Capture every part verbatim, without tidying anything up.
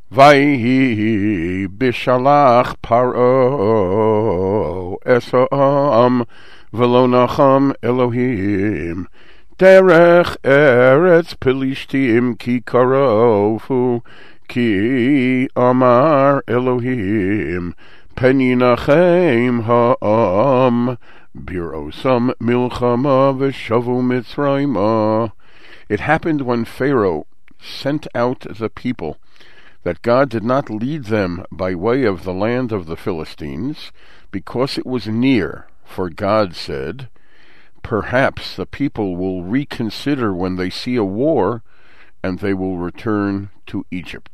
Vayhi bishalach paro esam v'lo nacham Elohim derech eretz pelishtim ki karofu ki amar Elohim peninachem ha'am birosam milchama v'shavu mitzrayma. It happened when Pharaoh sent out the people that God did not lead them by way of the land of the Philistines, because it was near, for God said, perhaps the people will reconsider when they see a war, and they will return to Egypt.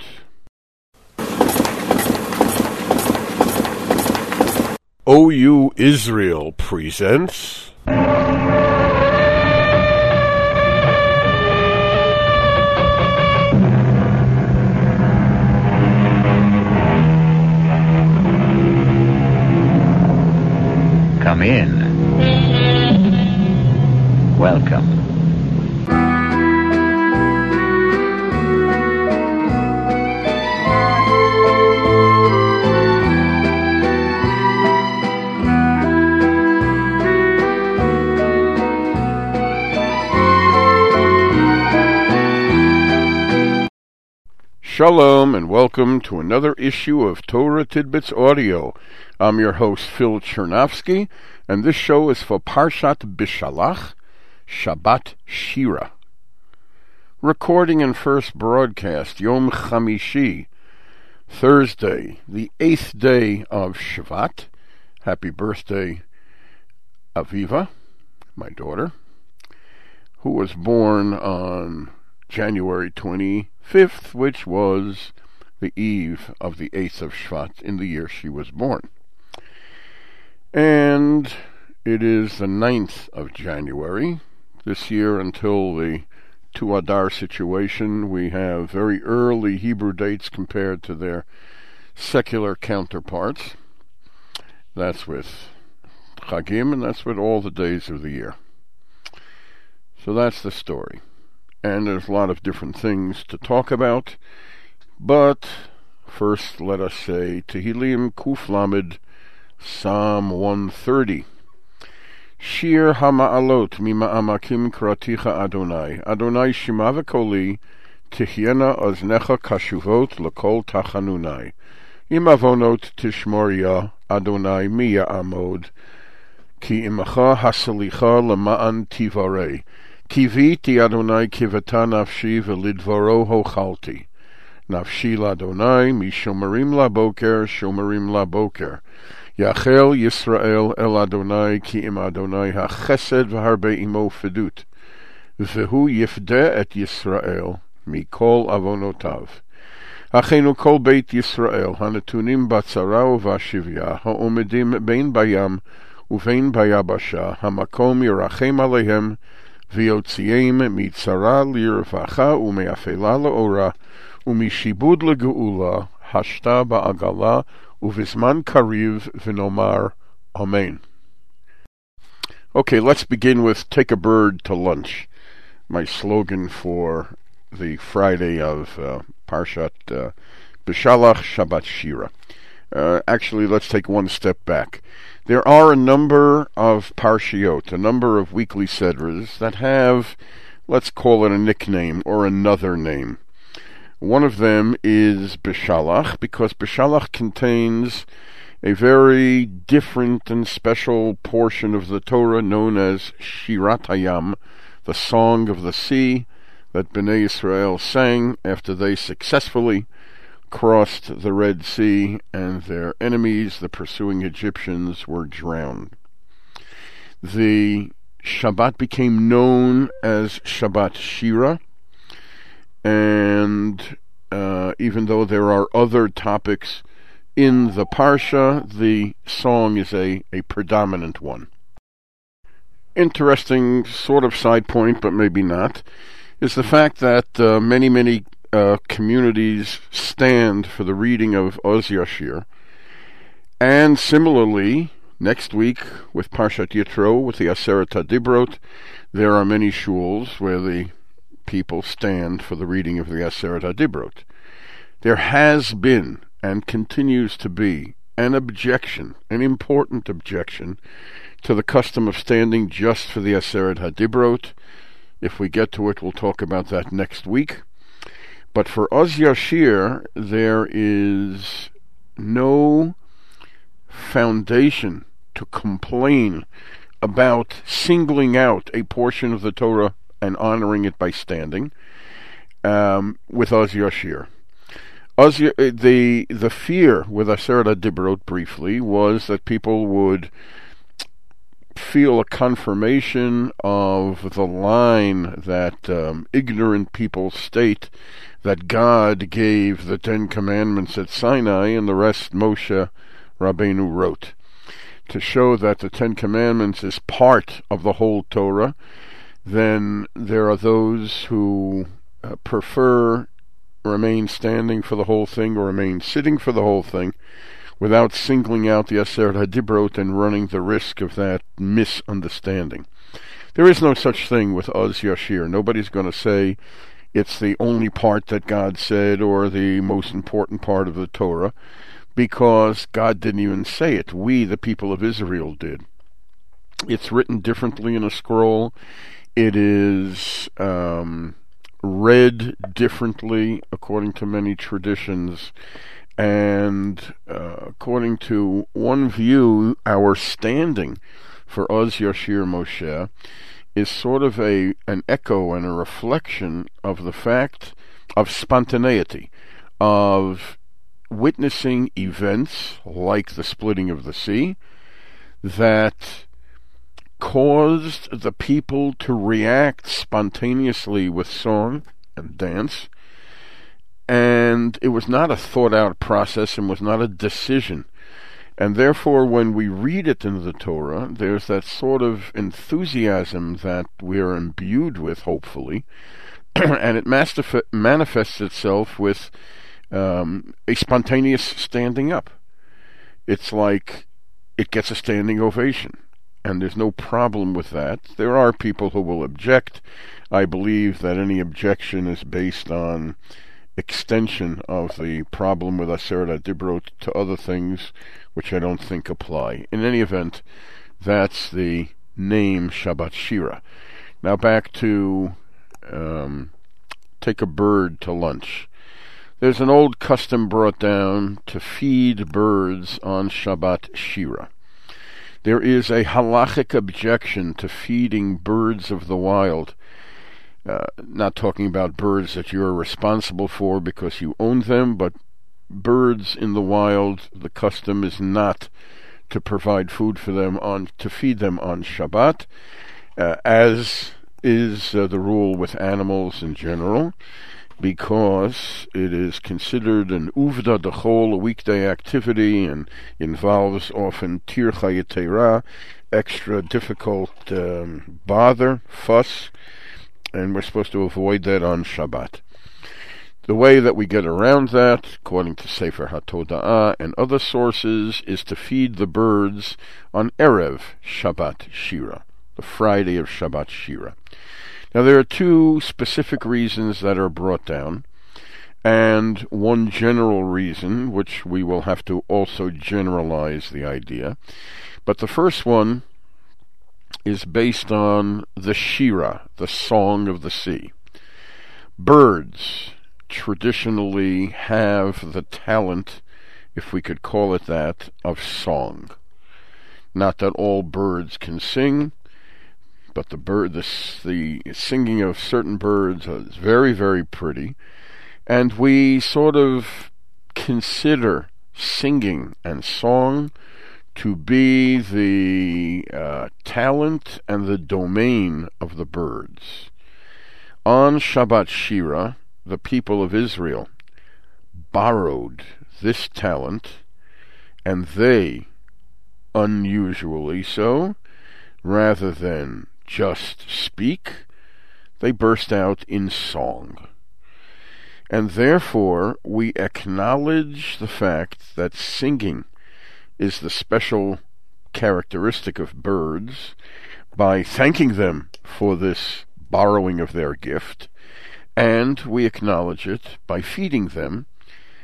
O U Israel presents Come in. Welcome. Shalom and welcome to another issue of Torah Tidbits Audio. I'm your host Phil Chernovsky, and this show is for Parshat Bishalach, Shabbat Shira. Recording and first broadcast Yom Chamishi, Thursday, the eighth day of Shvat. Happy birthday, Aviva, my daughter, who was born on January twenty-fifth, which was the eve of the eighth of Shvat in the year she was born. And it is the ninth of January. This year, until the Tu Adar situation, we have very early Hebrew dates compared to their secular counterparts. That's with Chagim, and that's with all the days of the year. So that's the story. And there's a lot of different things to talk about, but first let us say Tehillim Kuf Lamed, Psalm one thirty. Shir Hama'alot Mima'amakim Kraticha Adonai, Adonai Shema v'koli, Tihyena Oznecha Kashuvot L'kol Tachanunai, Imavonot Tishmoria, Adonai Miya Amod, Ki Imacha Hasalicha Lema'an Tivarei, Kiviti Adonai kivata nafshi v'lidvaro hochalti. Nafshi l'Adonai mishomerim laboker shomerim laboker. Yachel Yisrael el Adonai ki im Adonai hachesed v'harbe imo fedut. V'hu yifdeh et Yisrael mikol avonotav. Achenu kol beit Yisrael hanetunim batzara uvashivya ha'omedim bein bayam uvein bayabasha hamakom yirachem alehem V'yotziim mitzara lirvacha umeafela leora umishibud legeula hashta ba'agala uvizman kariv v'nomar amen. Okay, let's begin with Take a Bird to Lunch, my slogan for the Friday of uh, Parshat uh, Bishalach Shabbat Shira. Uh, actually, let's take one step back. There are a number of parshiot, a number of weekly sedras that have, let's call it a nickname or another name. One of them is Bishalach, because Bishalach contains a very different and special portion of the Torah known as Shirat Hayam, the Song of the Sea that Bnei Israel sang after they successfully crossed the Red Sea and their enemies, the pursuing Egyptians, were drowned. The Shabbat became known as Shabbat Shira, and uh, even though there are other topics in the Parsha, the song is a, a predominant one. Interesting sort of side point, but maybe not, is the fact that uh, many, many Uh, communities stand for the reading of Oz Yashir, and similarly, next week with Parshat Yitro, with the Aseret HaDibrot, there are many shuls where the people stand for the reading of the Aseret HaDibrot. There has been and continues to be an objection, an important objection, to the custom of standing just for the Aseret HaDibrot. If we get to it, we'll talk about that next week. But for Oz Yashir, there is no foundation to complain about singling out a portion of the Torah and honoring it by standing um, with Oz Yashir. Oz, the, the fear with Aseret HaDibrot, briefly, was that people would feel a confirmation of the line that um, ignorant people state that God gave the Ten Commandments at Sinai and the rest Moshe Rabbeinu wrote, to show that the Ten Commandments is part of the whole Torah. Then there are those who uh, prefer remain standing for the whole thing or remain sitting for the whole thing without singling out the Aseret HaDibrot and running the risk of that misunderstanding. There is no such thing with Oz Yashir. Nobody's going to say it's the only part that God said or the most important part of the Torah, because God didn't even say it. We, the people of Israel, did. It's written differently in a scroll. It is um, read differently according to many traditions. And uh, according to one view, our standing for Oz Yashir Moshe is sort of a an echo and a reflection of the fact of spontaneity, of witnessing events like the splitting of the sea that caused the people to react spontaneously with song and dance. And it was not a thought-out process and was not a decision. And therefore, when we read it in the Torah, there's that sort of enthusiasm that we're imbued with, hopefully, and it mastif- manifests itself with um, a spontaneous standing up. It's like it gets a standing ovation, and there's no problem with that. There are people who will object. I believe that any objection is based on extension of the problem with Aseret HaDibrot to other things which I don't think apply. In any event, that's the name Shabbat Shira. Now back to um, take a bird to lunch. There's an old custom brought down to feed birds on Shabbat Shira. There is a halachic objection to feeding birds of the wild. Uh, not talking about birds that you're responsible for because you own them, but birds in the wild, the custom is not to provide food for them, on to feed them on Shabbat, uh, as is uh, the rule with animals in general, because it is considered an uvda d'chol, a weekday activity, and involves often tir chayetera, extra difficult um, bother, fuss, and we're supposed to avoid that on Shabbat. The way that we get around that, according to Sefer HaToda'ah and other sources, is to feed the birds on Erev Shabbat Shira, the Friday of Shabbat Shira. Now there are two specific reasons that are brought down, and one general reason, which we will have to also generalize the idea. But the first one is based on the Shira, the song of the sea. Birds traditionally have the talent, if we could call it that, of song. Not that all birds can sing, but the bird, the, the singing of certain birds is very, very pretty, and we sort of consider singing and song to be the uh, talent and the domain of the birds. On Shabbat Shira, the people of Israel borrowed this talent, and they, unusually so, rather than just speak, they burst out in song. And therefore, we acknowledge the fact that singing is the special characteristic of birds by thanking them for this borrowing of their gift, and we acknowledge it by feeding them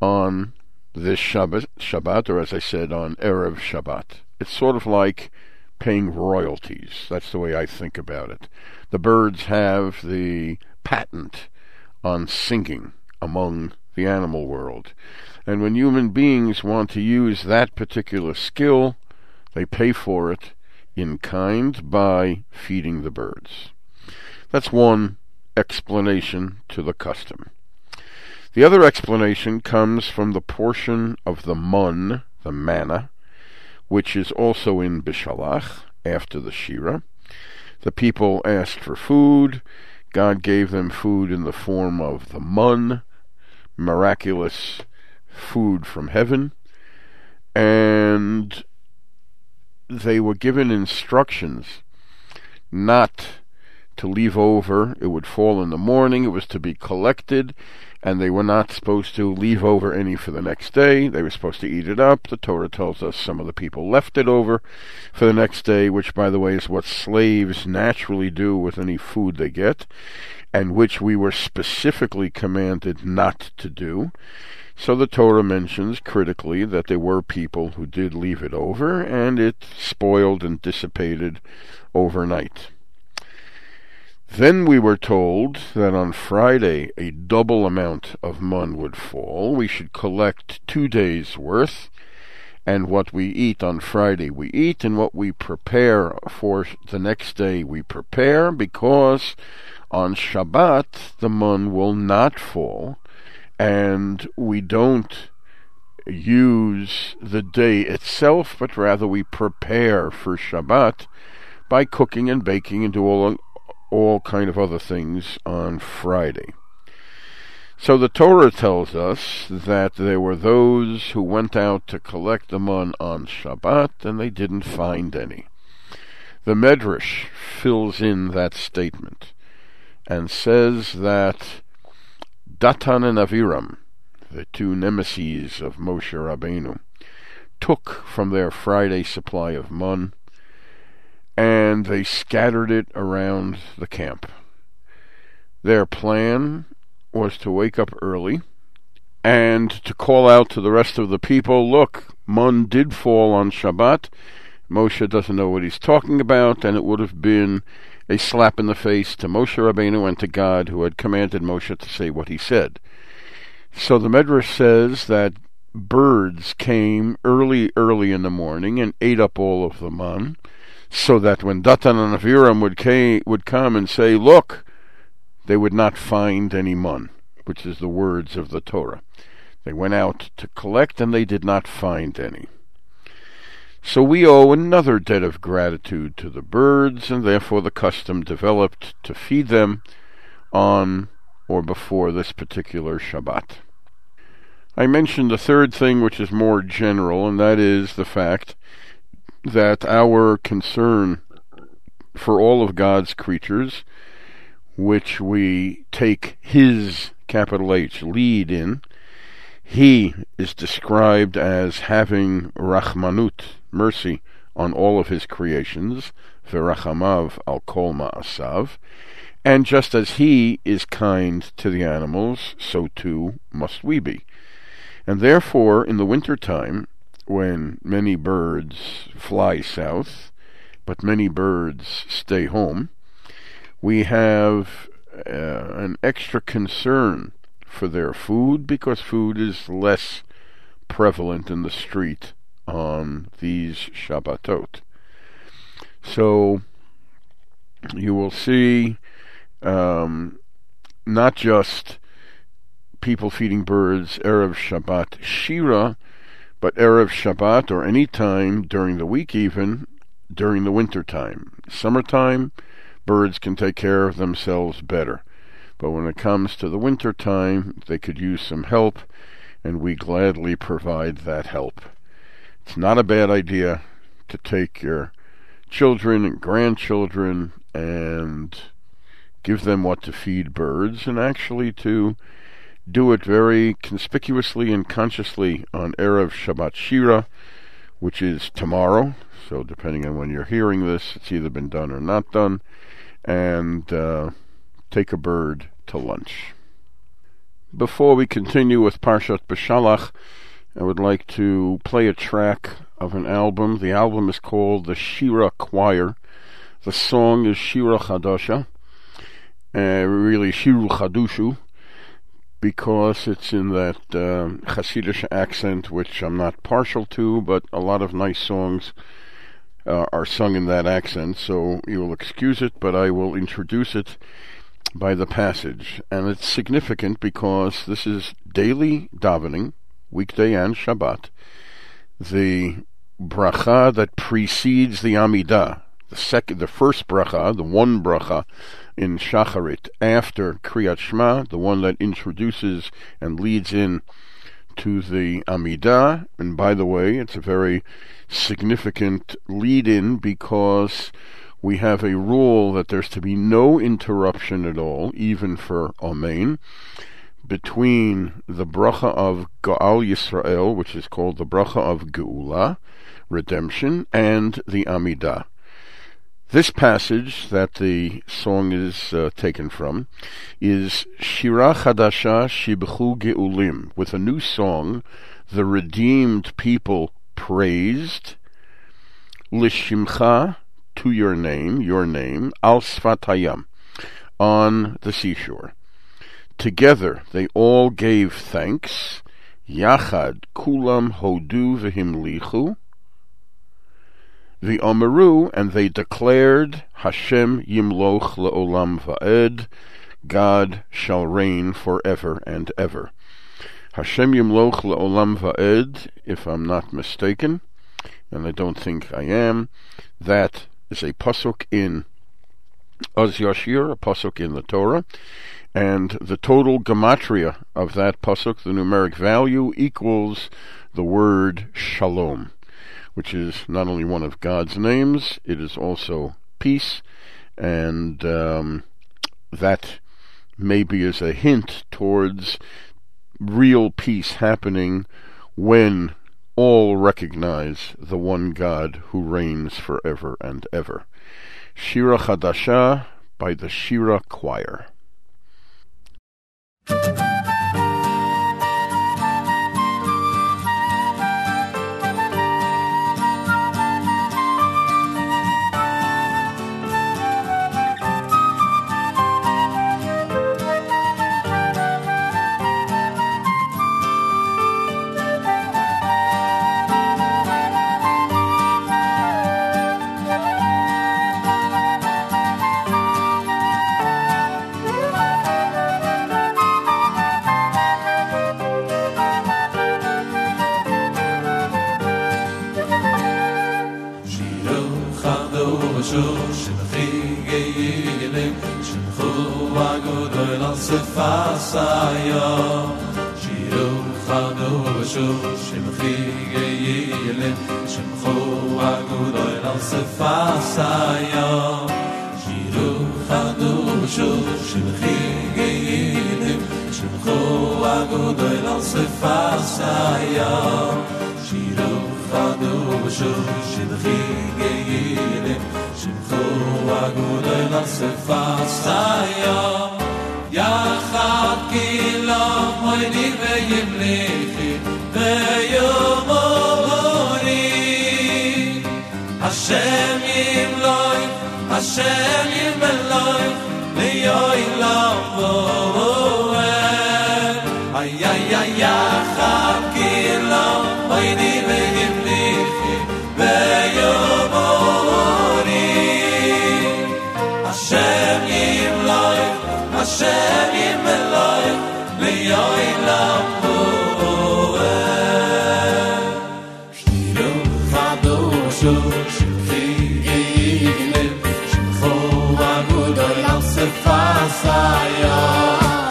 on this Shabbat, Shabbat, or as I said, on Erev Shabbat. It's sort of like paying royalties. That's the way I think about it. The birds have the patent on singing among the animal world. And when human beings want to use that particular skill, they pay for it in kind by feeding the birds. That's one explanation to the custom. The other explanation comes from the portion of the mun, the manna, which is also in Bishalach, after the Shira. The people asked for food. God gave them food in the form of the mun, miraculous food from heaven, and they were given instructions not to leave over. It would fall in the morning. It was to be collected, and they were not supposed to leave over any for the next day. They were supposed to eat it up. The Torah tells us some of the people left it over for the next day, which, by the way, is what slaves naturally do with any food they get, and which we were specifically commanded not to do. So the Torah mentions critically that there were people who did leave it over, and it spoiled and dissipated overnight. Then we were told that on Friday a double amount of mun would fall. We should collect two days' worth, and what we eat on Friday we eat, and what we prepare for the next day we prepare, because on Shabbat the mun will not fall, and we don't use the day itself, but rather we prepare for Shabbat by cooking and baking and do all all kind of other things on Friday. So the Torah tells us that there were those who went out to collect the mun on Shabbat, and they didn't find any. The Medrash fills in that statement and says that Datan and Aviram, the two nemesis of Moshe Rabbeinu, took from their Friday supply of mun, and they scattered it around the camp. Their plan was to wake up early and to call out to the rest of the people, look, mun did fall on Shabbat. Moshe doesn't know what he's talking about, and it would have been a slap in the face to Moshe Rabbeinu and to God, who had commanded Moshe to say what he said. So the Medrash says that birds came early, early in the morning and ate up all of the mun, so that when Datan and Aviram would, came, would come and say, look, they would not find any mun, which is the words of the Torah. They went out to collect, and they did not find any. So we owe another debt of gratitude to the birds, and therefore the custom developed to feed them on or before this particular Shabbat. I mentioned the third thing, which is more general, and that is the fact that our concern for all of God's creatures, which we take His, capital H, lead in, He is described as having rachmanut, mercy, on all of His creations, v'rachamav al kol ma'asav, and just as He is kind to the animals, so too must we be. And therefore, in the winter time, when many birds fly south, but many birds stay home, we have uh, an extra concern for their food, because food is less prevalent in the street on these Shabbatot. So you will see um, not just people feeding birds Erev Shabbat Shira, but Erev Shabbat, or any time during the week, even during the winter time. Summertime, birds can take care of themselves better. But when it comes to the winter time, they could use some help, and we gladly provide that help. It's not a bad idea to take your children and grandchildren and give them what to feed birds, and actually to do it very conspicuously and consciously on Erev Shabbat Shira, which is tomorrow. So depending on when you're hearing this, it's either been done or not done. And uh, take a bird to lunch. Before we continue with Parshat Beshalach, I would like to play a track of an album. The album is called the Shira Choir. The song is Shira Chadasha, uh, really Shiru Chadushu, because it's in that uh, Hasidic accent, which I'm not partial to, but a lot of nice songs uh, are sung in that accent, so you will excuse it, but I will introduce it by the passage. And it's significant because this is daily davening, weekday and Shabbat. The bracha that precedes the Amidah, the second, the first bracha, the one bracha in Shacharit after Kriyat Shema, the one that introduces and leads in to the Amidah. And by the way, it's a very significant lead-in because we have a rule that there's to be no interruption at all, even for Amen, between the bracha of Gaal Yisrael, which is called the bracha of Geula, redemption, and the Amidah. This passage that the song is uh, taken from is Shira Chadasha Shibchu Geulim, with a new song, the redeemed people praised, Lishimcha, to your name, your name, Al Sfat Hayam, on the seashore. Together they all gave thanks, Yachad Kulam Hodu V'Himlichu, the Omeru, and they declared, Hashem Yimloch Le'olam Va'ed, God shall reign forever and ever. Hashem Yimloch Le'olam Va'ed, if I'm not mistaken, and I don't think I am, that is a pasuk in Oz Yashir, a pasuk in the Torah, and the total gematria of that pasuk, the numeric value, equals the word Shalom, which is not only one of God's names, it is also peace, and um, that maybe is a hint towards real peace happening when all recognize the one God who reigns forever and ever. Shira Chadasha by the Shira Choir. Shimcho agudol al sefasaya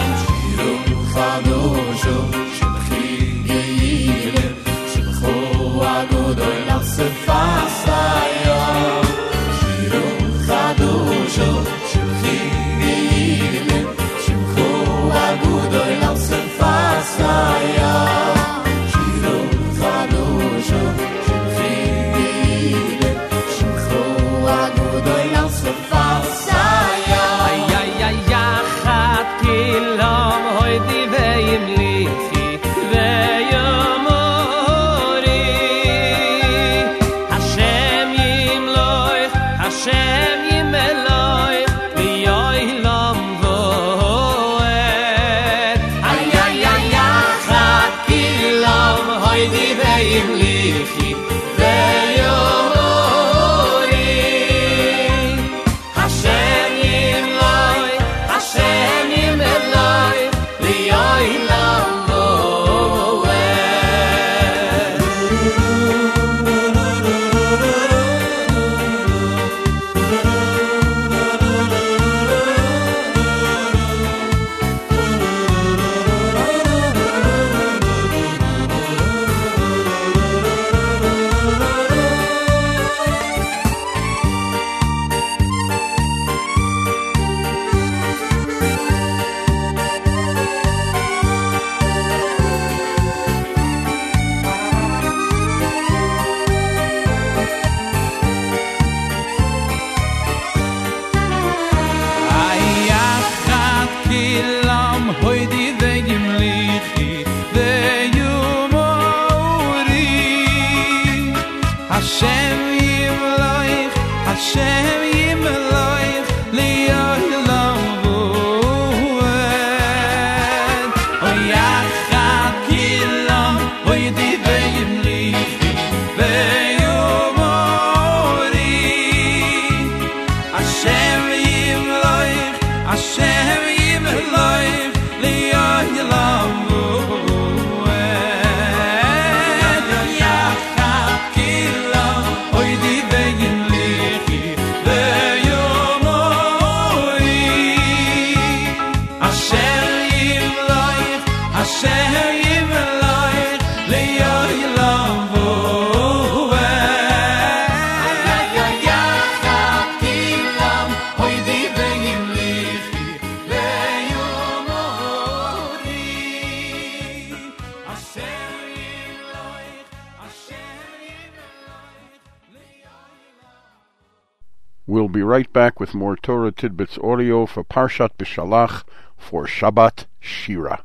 We'll be right back with more Torah Tidbits audio for Parshat B'Shalach for Shabbat Shira.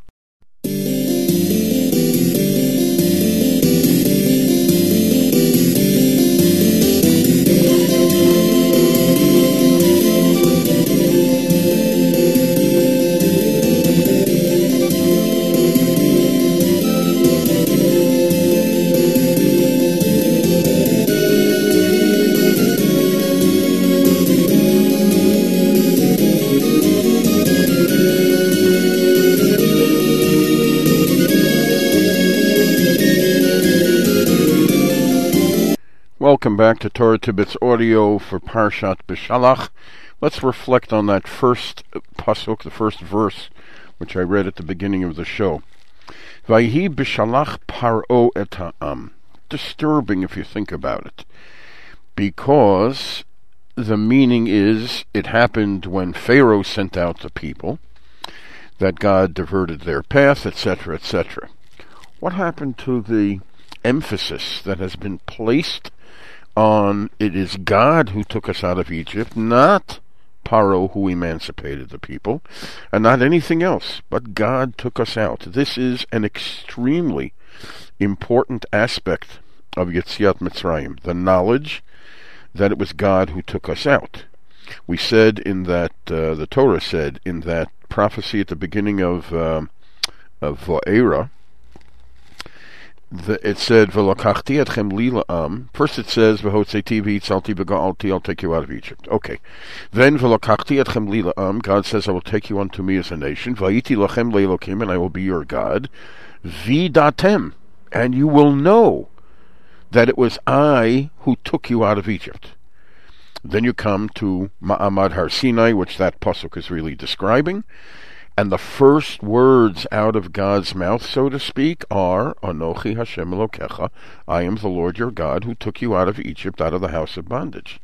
Welcome back to Torah Tidbits audio for Parshat B'Shalach. Let's reflect on that first pasuk, the first verse, which I read at the beginning of the show. Vayhi b'shalach paro et ha'am. Disturbing if you think about it, because the meaning is it happened when Pharaoh sent out the people, that God diverted their path, et cetera, et cetera. What happened to the emphasis that has been placed on it is God who took us out of Egypt, not Paro who emancipated the people, and not anything else, but God took us out. This is an extremely important aspect of Yetziat Mitzrayim, the knowledge that it was God who took us out. We said in that, uh, the Torah said in that prophecy at the beginning of uh, of Va'era, The, it said, "V'lakachti etchem li la'am." First it says, "V'hotzeti v'itzalti v'ga'alti," I'll take you out of Egypt. Okay. Then, "V'lakachti etchem li la'am," God says, "I will take you unto me as a nation. V'ayiti lachem le'elokim," and I will be your God. V'datem, and you will know that it was I who took you out of Egypt. Then you come to Ma'amad Har Sinai, which that pasuk is really describing. And the first words out of God's mouth, so to speak, are, Anochi Hashem Elokecha, I am the Lord your God who took you out of Egypt, out of the house of bondage.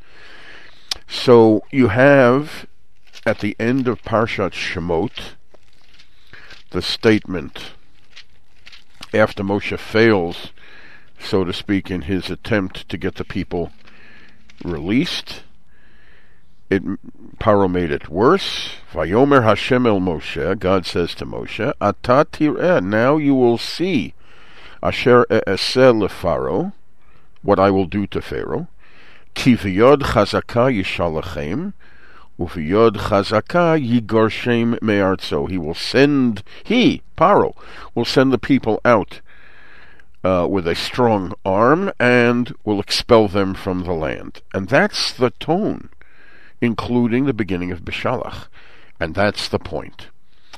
So you have, at the end of Parshat Shemot, the statement, after Moshe fails, so to speak, in his attempt to get the people released, It, Paro made it worse. Vayomer Hashem el Moshe, God says to Moshe, Ata tireh, now you will see, Asher e'eseh leFaro, what I will do to Pharaoh, Ki v'yod chazaka yishalachem, u'v'yod chazaka yigarshem me'artzo. He will send, he, Paro, will send the people out uh, with a strong arm and will expel them from the land. And that's the tone, including the beginning of B'Shalach. And that's the point.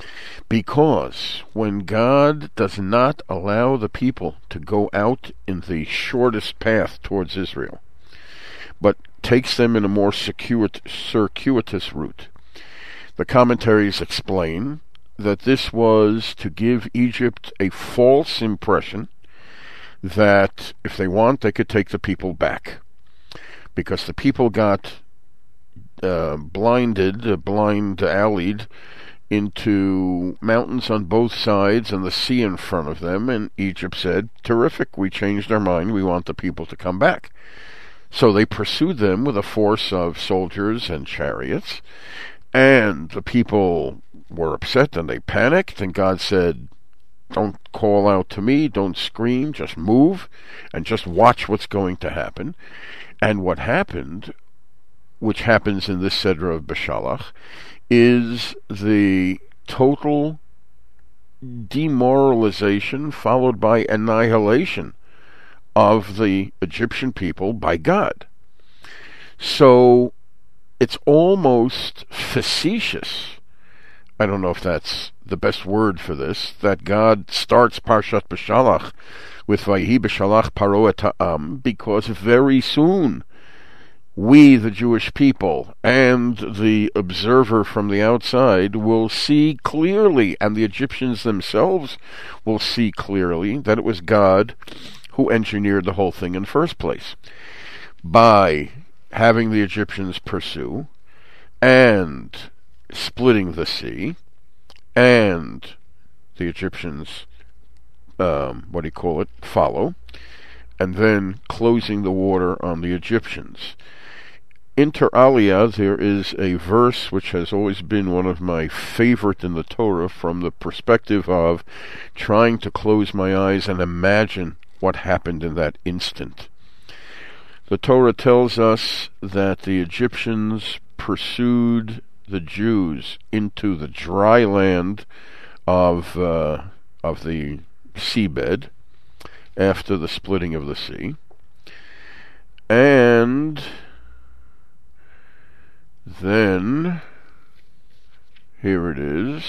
Because when God does not allow the people to go out in the shortest path towards Israel, but takes them in a more circuit, circuitous route, the commentaries explain that this was to give Egypt a false impression that if they want, they could take the people back. Because the people got Uh, blinded, uh, blind alleyed into mountains on both sides and the sea in front of them, and Egypt said, terrific, we changed our mind, we want the people to come back. So they pursued them with a force of soldiers and chariots, and the people were upset and they panicked, and God said, don't call out to me, don't scream, just move, and just watch what's going to happen. And what happened, which happens in this Seder of B'Shalach, is the total demoralization followed by annihilation of the Egyptian people by God. So it's almost facetious, I don't know if that's the best word for this, that God starts Parshat B'Shalach with Vayhi B'Shalach Paro et Ha'am, because very soon we, the Jewish people, and the observer from the outside will see clearly, and the Egyptians themselves will see clearly, that it was God who engineered the whole thing in the first place by having the Egyptians pursue and splitting the sea, and the Egyptians, um, what do you call it, follow, and then closing the water on the Egyptians. Inter alia, there is a verse which has always been one of my favorite in the Torah, from the perspective of trying to close my eyes and imagine what happened in that instant. The Torah tells us that the Egyptians pursued the Jews into the dry land of uh, of the seabed after the splitting of the sea, and then, here it is,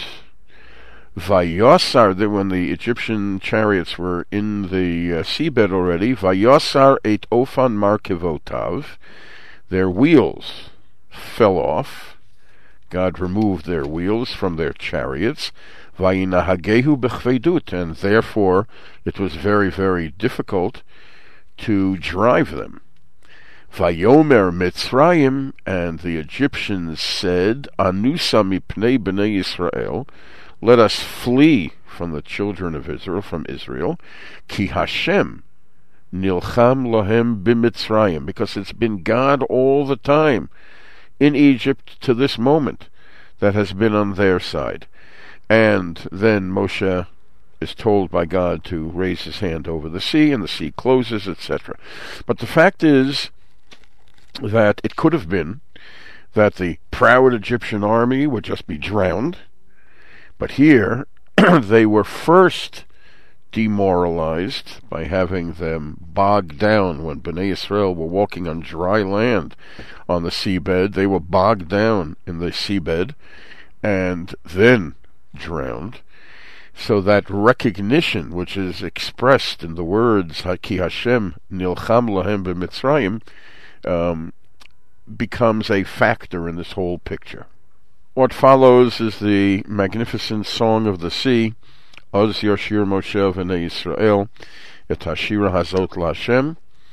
Vayosar, that when the Egyptian chariots were in the uh, seabed already, Vayosar et ofan markevotav, their wheels fell off. God removed their wheels from their chariots, Vayinahagehu bechvedut, and therefore it was very, very difficult to drive them. Vayomer Mitzrayim, and the Egyptians said, Anusa mipnei bnei Yisrael, let us flee from the children of Israel, from Israel, Ki Hashem nilcham lohem b'Mitzrayim, because it's been God all the time in Egypt to this moment that has been on their side. And then Moshe is told by God to raise his hand over the sea, and the sea closes, et cetera. But the fact is that it could have been that the proud Egyptian army would just be drowned, but here they were first demoralized by having them bogged down. When Bnei Israel were walking on dry land on the seabed, they were bogged down in the seabed and then drowned. So that recognition, which is expressed in the words Ki Hashem nilcham lahem b'Mitzrayim, um, becomes a factor in this whole picture. What follows is the magnificent Song of the Sea, Oz Yoshir Moshe v'nei Yisrael, et hashira hazot laHashem,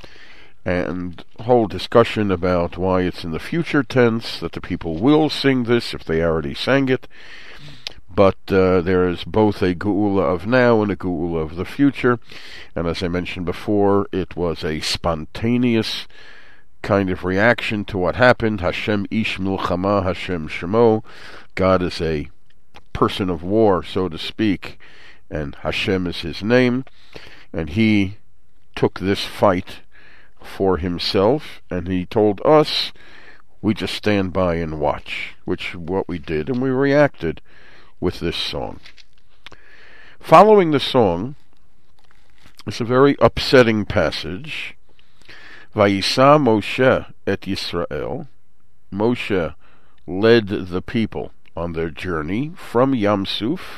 and whole discussion about why it's in the future tense, that the people will sing this if they already sang it. But uh, there is both a geula of now and a geula of the future. And as I mentioned before, it was a spontaneous kind of reaction to what happened. Hashem ish milchama, Hashem shemo. God is a person of war, so to speak, and Hashem is his name. And he took this fight for himself, and he told us, we just stand by and watch, which is what we did, and we reacted with this song. Following the song is a very upsetting passage. Vayisa Moshe et Yisrael. Moshe led the people on their journey from Yam Suf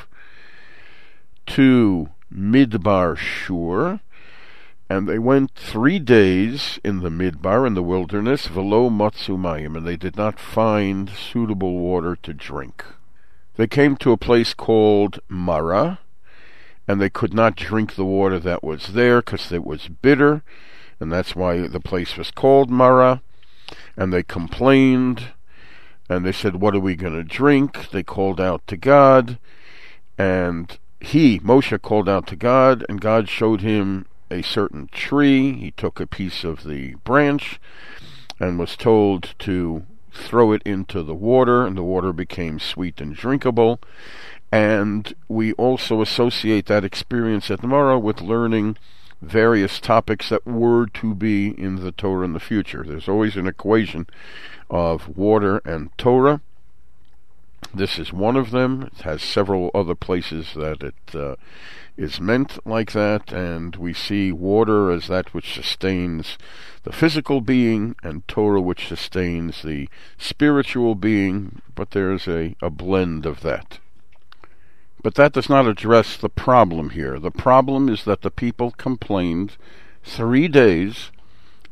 to Midbar Shur, and they went three days in the Midbar, in the wilderness, velo matzu mayim, and they did not find suitable water to drink. They came to a place called Marah, and they could not drink the water that was there because it was bitter, and that's why the place was called Marah. And they complained, and they said, what are we going to drink? They called out to God, and he, Moshe, called out to God, and God showed him a certain tree. He took a piece of the branch and was told to throw it into the water, and the water became sweet and drinkable. And we also associate that experience at Marah with learning various topics that were to be in the Torah in the future. There's always an equation of water and Torah. This is one of them. It has several other places that it uh, is meant like that, and we see water as that which sustains the physical being, and Torah which sustains the spiritual being, but there's a, a blend of that. But that does not address the problem here. The problem is that the people complained three days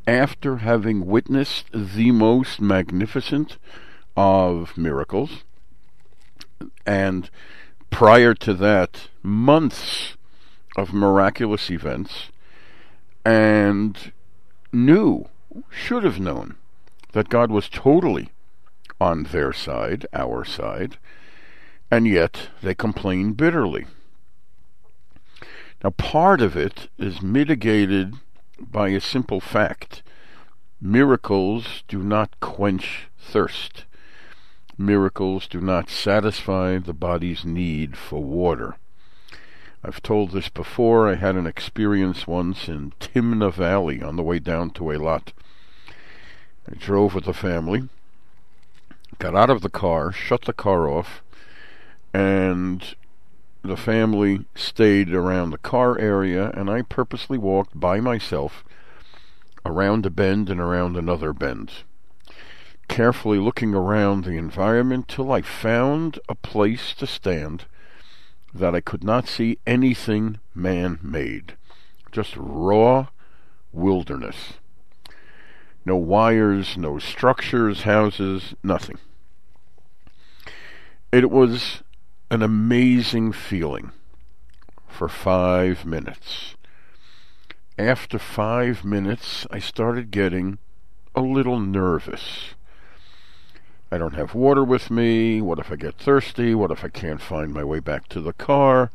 after having witnessed the most magnificent of miracles, and prior to that, months of miraculous events, and knew, should have known, that God was totally on their side, our side, and yet they complain bitterly. Now, part of it is mitigated by a simple fact. Miracles do not quench thirst. Miracles do not satisfy the body's need for water. I've told this before. I had an experience once in Timna Valley on the way down to Eilat. I drove with the family, got out of the car, shut the car off, and the family stayed around the car area, and I purposely walked by myself around a bend and around another bend, carefully looking around the environment till I found a place to stand that I could not see anything man-made, just raw wilderness. No wires, no structures, houses, nothing. It was an amazing feeling for five minutes. After five minutes, I started getting a little nervous. I don't have water with me. What if I get thirsty? What if I can't find my way back to the car?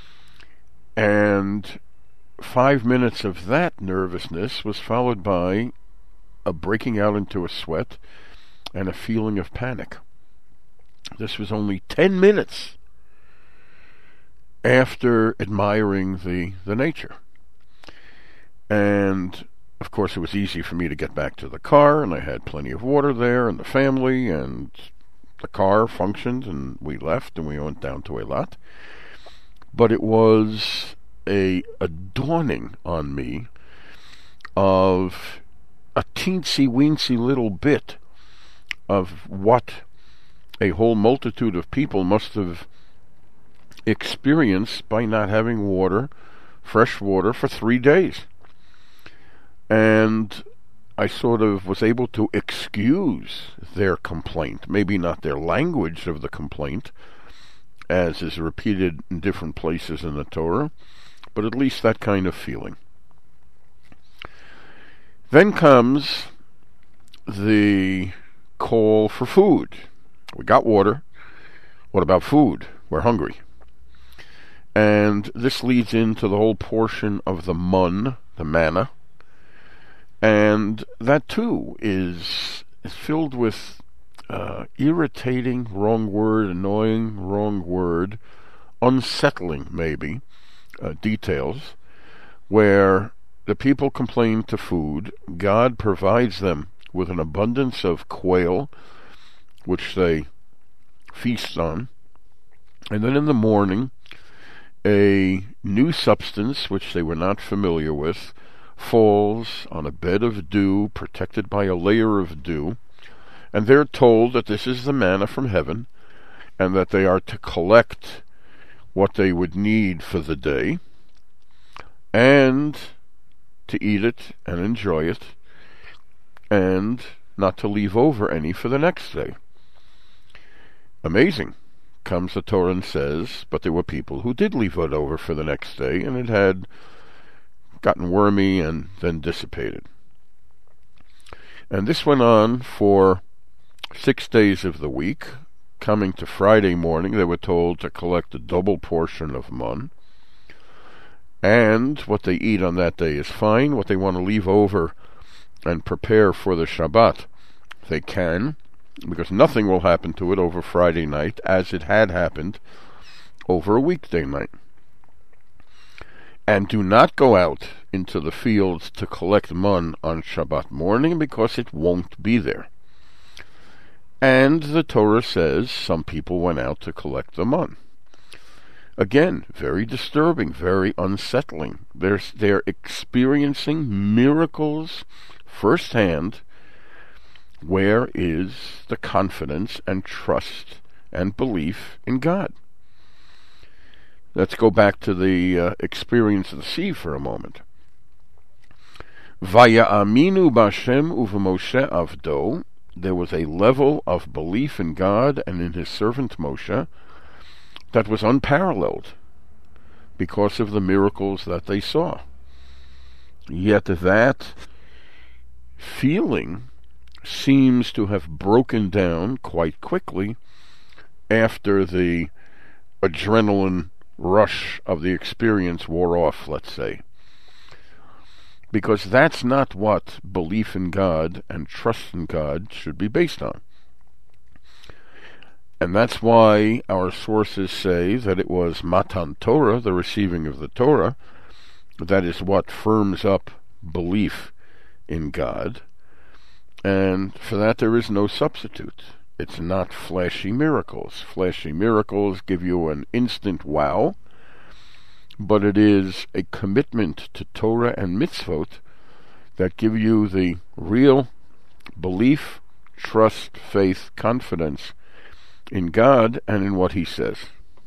And five minutes of that nervousness was followed by a breaking out into a sweat and a feeling of panic. This was only ten minutes after admiring the, the nature. And, of course, it was easy for me to get back to the car, and I had plenty of water there, and the family, and the car functioned, and we left, and we went down to Eilat. But it was a, a dawning on me of a teensy-weensy little bit of what a whole multitude of people must have experienced by not having water, fresh water, for three days. And I sort of was able to excuse their complaint, maybe not their language of the complaint, as is repeated in different places in the Torah, but at least that kind of feeling. Then comes the call for food. We got water. What about food? We're hungry. And this leads into the whole portion of the mun, the manna. And that too is, is filled with uh, irritating, wrong word, annoying, wrong word, unsettling maybe, uh, details, where the people complain to food. God provides them with an abundance of quail, which they feast on. And then in the morning, a new substance, which they were not familiar with, falls on a bed of dew, protected by a layer of dew, and they're told that this is the manna from heaven, and that they are to collect what they would need for the day, and to eat it and enjoy it, and not to leave over any for the next day. Amazing. Comes the Torah and says, but there were people who did leave it over for the next day, and it had gotten wormy and then dissipated. And this went on for six days of the week. Coming to Friday morning, they were told to collect a double portion of mun. And what they eat on that day is fine. What they want to leave over and prepare for the Shabbat, they can, because nothing will happen to it over Friday night, as it had happened over a weekday night. And do not go out into the fields to collect mun on Shabbat morning, because it won't be there. And the Torah says some people went out to collect the mun. Again, very disturbing, very unsettling. They're, they're experiencing miracles firsthand. Where is the confidence and trust and belief in God? Let's go back to the uh, experience of the sea for a moment. Vaya'aminu b'Hashem u'v'Moshe avdo. There was a level of belief in God and in his servant Moshe that was unparalleled because of the miracles that they saw. Yet that feeling seems to have broken down quite quickly after the adrenaline rush of the experience wore off, let's say. Because that's not what belief in God and trust in God should be based on. And that's why our sources say that it was Matan Torah, the receiving of the Torah, that is what firms up belief in God. And for that there is no substitute. It's not flashy miracles. Flashy miracles give you an instant wow, but it is a commitment to Torah and mitzvot that give you the real belief, trust, faith, confidence in God and in what he says.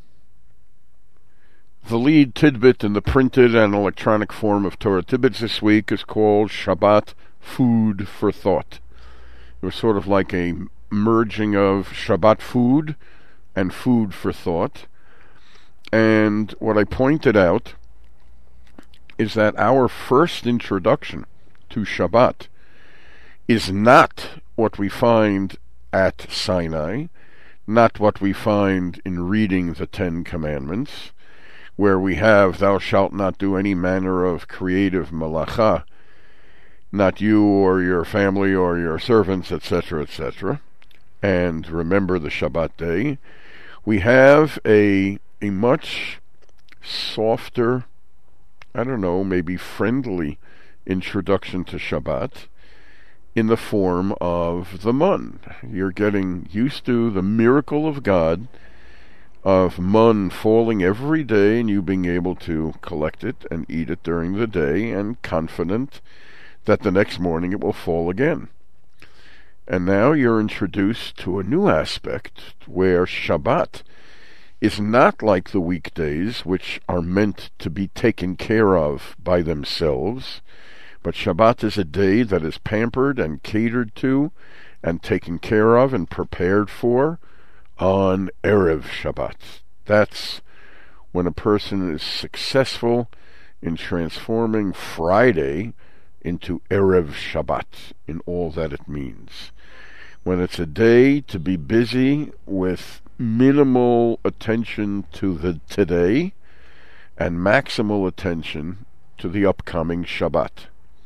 The lead tidbit in the printed and electronic form of Torah tidbits this week is called Shabbat Food for Thought. It was sort of like a merging of Shabbat food and food for thought. And what I pointed out is that our first introduction to Shabbat is not what we find at Sinai, not what we find in reading the Ten Commandments, where we have, thou shalt not do any manner of creative malacha, not you or your family or your servants, et cetera, et cetera, and remember the Shabbat day. We have a a much softer, I don't know, maybe friendly introduction to Shabbat in the form of the mun. You're getting used to the miracle of God, of mun falling every day and you being able to collect it and eat it during the day and confident that the next morning it will fall again. And now you're introduced to a new aspect where Shabbat is not like the weekdays, which are meant to be taken care of by themselves, but Shabbat is a day that is pampered and catered to and taken care of and prepared for on Erev Shabbat. That's when a person is successful in transforming Friday into Erev Shabbat in all that it means. When it's a day to be busy with minimal attention to the today and maximal attention to the upcoming Shabbat.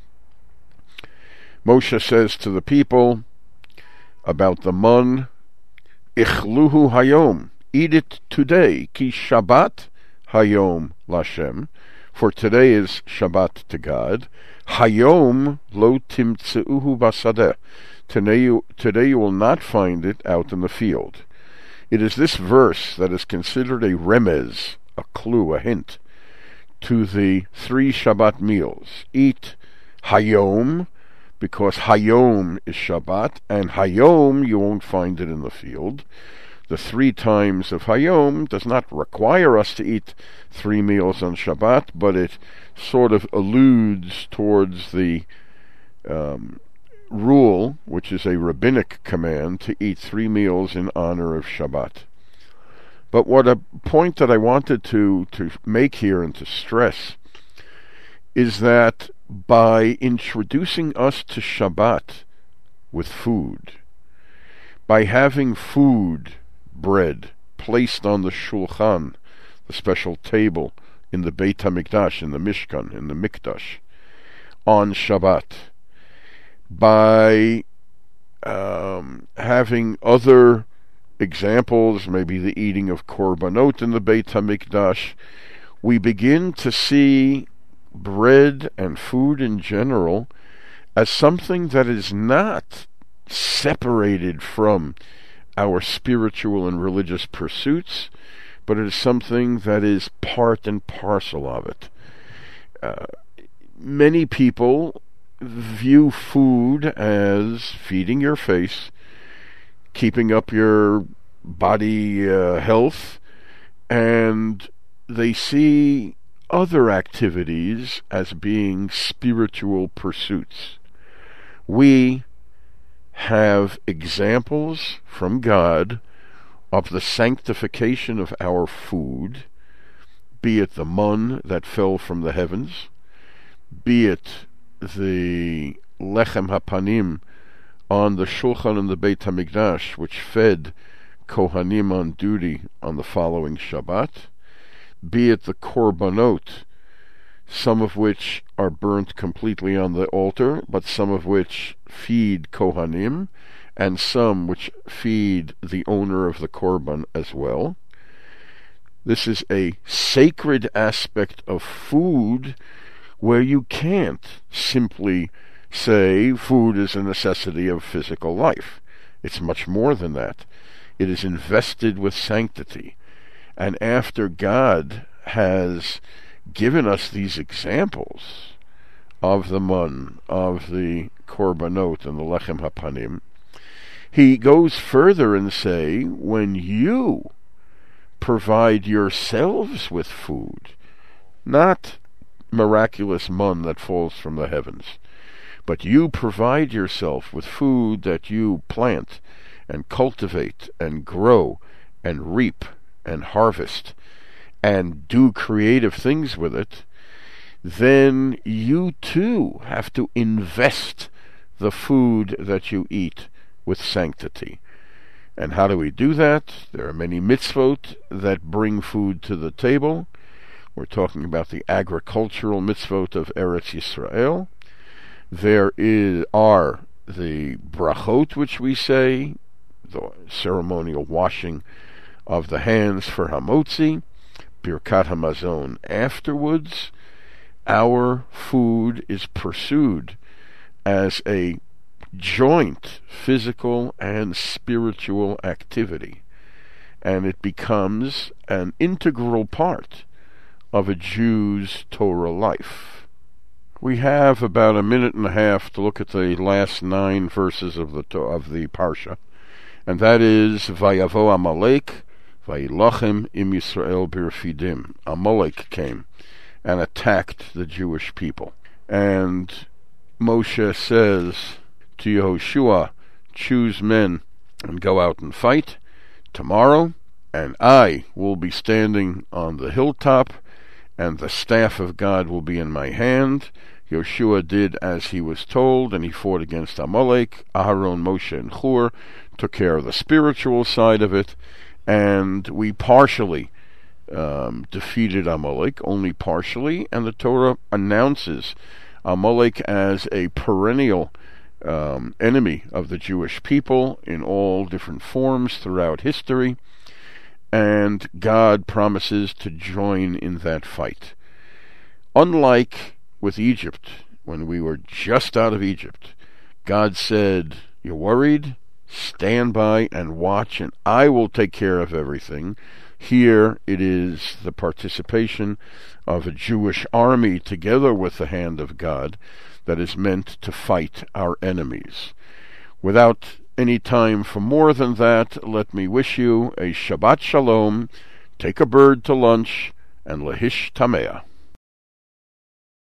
Moshe says to the people about the mun, Ichluhu hayom, eat it today, ki Shabbat hayom lashem, for today is Shabbat to God. Hayom lo timtzeuhu basadeh, today you, today you will not find it out in the field. It is this verse that is considered a remez, a clue, a hint, to the three Shabbat meals. Eat hayom, because hayom is Shabbat, and hayom you won't find it in the field. The three times of hayom does not require us to eat three meals on Shabbat, but it sort of alludes towards the um, rule, which is a rabbinic command, to eat three meals in honor of Shabbat. But what a point that I wanted to, to make here and to stress is that by introducing us to Shabbat with food, by having food, bread, placed on the shulchan, the special table in the Beit HaMikdash, in the Mishkan, in the Mikdash, on Shabbat, by um, having other examples, maybe the eating of korbanot in the Beit HaMikdash, we begin to see bread and food in general as something that is not separated from our spiritual and religious pursuits, but it is something that is part and parcel of it. Uh, many people view food as feeding your face, keeping up your body uh, health, and they see other activities as being spiritual pursuits. We have examples from God of the sanctification of our food, be it the mun that fell from the heavens, be it the lechem hapanim on the shulchan in the Beit HaMikdash, which fed Kohanim on duty on the following Shabbat, be it the korbanot, some of which are burnt completely on the altar, but some of which feed Kohanim, and some which feed the owner of the korban as well. This is a sacred aspect of food where you can't simply say food is a necessity of physical life. It's much more than that. It is invested with sanctity. And after God has given us these examples of the mun, of the korbanot and the lechem hapanim, he goes further and say, when you provide yourselves with food, not miraculous mun that falls from the heavens, but you provide yourself with food that you plant and cultivate and grow and reap and harvest and do creative things with it, then you too have to invest the food that you eat with sanctity. And how do we do that? There are many mitzvot that bring food to the table. We're talking about the agricultural mitzvot of Eretz Yisrael. There is, are the brachot, which we say, the ceremonial washing of the hands for Hamotzi, Birkat Hamazon afterwards. Our food is pursued as a joint physical and spiritual activity, and it becomes an integral part of a Jew's Torah life. We have about a minute and a half to look at the last nine verses of the of the Parsha, and that is Vayavo Amalek, Vayilachem im Yisrael b'Refidim. Amalek came and attacked the Jewish people, and Moshe says to Yehoshua, choose men and go out and fight tomorrow, and I will be standing on the hilltop, and the staff of God will be in my hand. Yehoshua did as he was told, and he fought against Amalek. Aharon, Moshe, and Hur took care of the spiritual side of it, and we partially um, defeated Amalek, only partially, and the Torah announces Amalek as a perennial um, enemy of the Jewish people in all different forms throughout history, and God promises to join in that fight. Unlike with Egypt, when we were just out of Egypt, God said, you're worried? Stand by and watch, and I will take care of everything. Here it is the participation of a Jewish army together with the hand of God that is meant to fight our enemies. Without any time for more than that, let me wish you a Shabbat Shalom, take a bird to lunch, and Lehish Tameah.